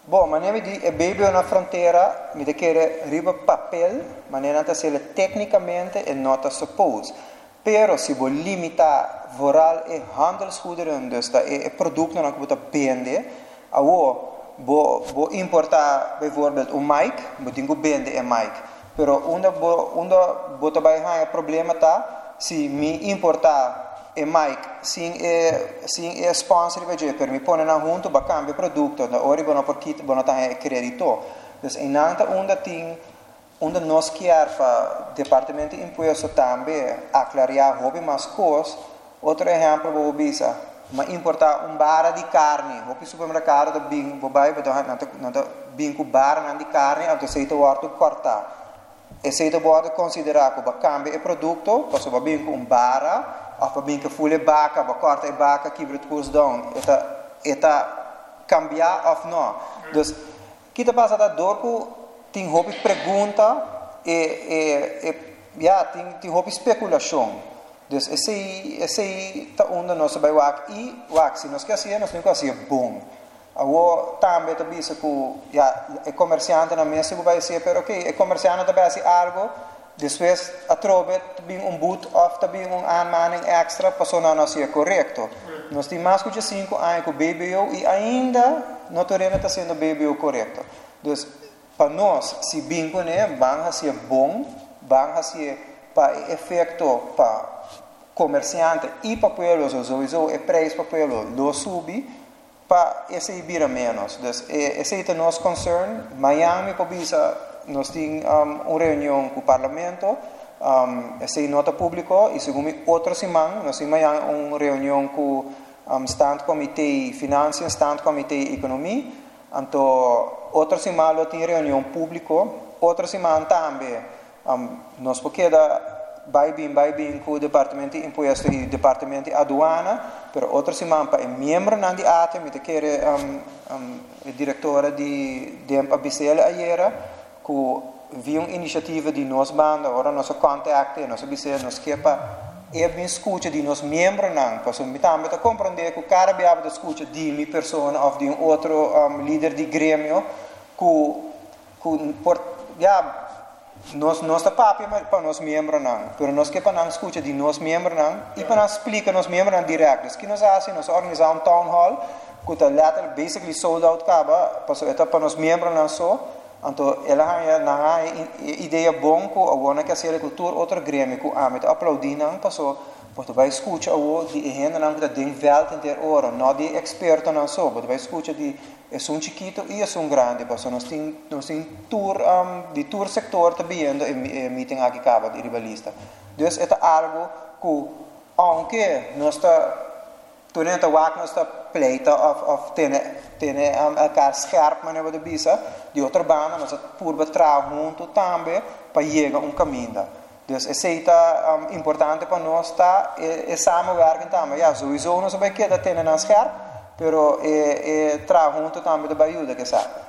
Bom, mas nem di baby na fronteira, me de querer riba papel, mas nem nada se tecnicamente e nota suppose. Pero se vou limitar vooral e handelsgoederen, dus dat e producten dat je vende, vou importar bijvoorbeeld een mic, moet je vende een mic. Pero onda bota bij haar problema tá, se me importar e Mike, sim sponsor per mi pone na junto ba cambio produto da ori bono porkit bono ta credito. Dus in nanta onda nos chiar fa departamento imposto tambe aclarar hobby mas cos. Outro exemplo vou bisa, ma importar bara di carne, hobby supermercado da bing bobai bodo nanta bing ku bara di carne, anto seito warto corta. E seito bodo considerar ba cambio e produto, passo ba bing bara of bem que folha baca, corta e baca, quebra de curso down, eta cambiar of não. Dus, que te passa da dorpo, tem hobby pergunta tem hobby especulação. Dus, esse tá onde nós vai wak, se nós quer ser, nós não quer ser bom. Agora também tá bisa que é comerciante na mesa vai ser, pero ok, é comerciante também ser algo. Depois atrove também boot of também aanmaning extra para não ser correto. Nós temos mais de 5 anos com o BBO e ainda não está sendo BBO correto. Então, para nós, se bem com ele, vai ser bom, vai ser para efeito para comerciante e para o sowieso o preço para o subir para esse ir menos. Então, esse é o nosso concern. Miami para bisa nós temos uma reunião com o parlamento, essa é nota pública, e segundo outra semana, nós temos uma reunião com o Stand Comitê Finanças, Stand Comitê Economia, então outra semana nós temos reunião pública, outra semana também, nós podemos vai bem com o Departamento de Imposto e o Departamento de Aduana, mas outra semana para membro da ATA, me quer a diretora de ABCL ayer, que vi uma iniciativa de nós banda, agora nosso contato, nosso BC, nós quer bem escuta de nós membros não, para me também compreender que cada vez da escuta de minha pessoa ou de outro líder de grêmio que por nós tá papo para nós membros não, pero nós quer para escuta de nós membros não e para explicar nós membros não direto, que nós fazemos, nós organizamos um town hall que tá letter basically sold out caba, para nós membros não só. Então, ela tem uma ideia boa que agora que ser cultura outro grêmio que a aplaudir não passou porque vai escutar o de gente não que tem velt inteira hora não de experto não só porque vai escutar de é um chiquito e é um grande passou nós tem tour de tour sector também e meeting aqui acaba de rivalista então é algo que aunque nós está tornando a nós está pleita of a cara scherp mas não é bisa de outra banda nós por batraar junto também para chegar caminho então esse é importante para nós tá é samenwerking também sowieso nós vai querer ter na scherp pero traar junto também da ajuda que sabe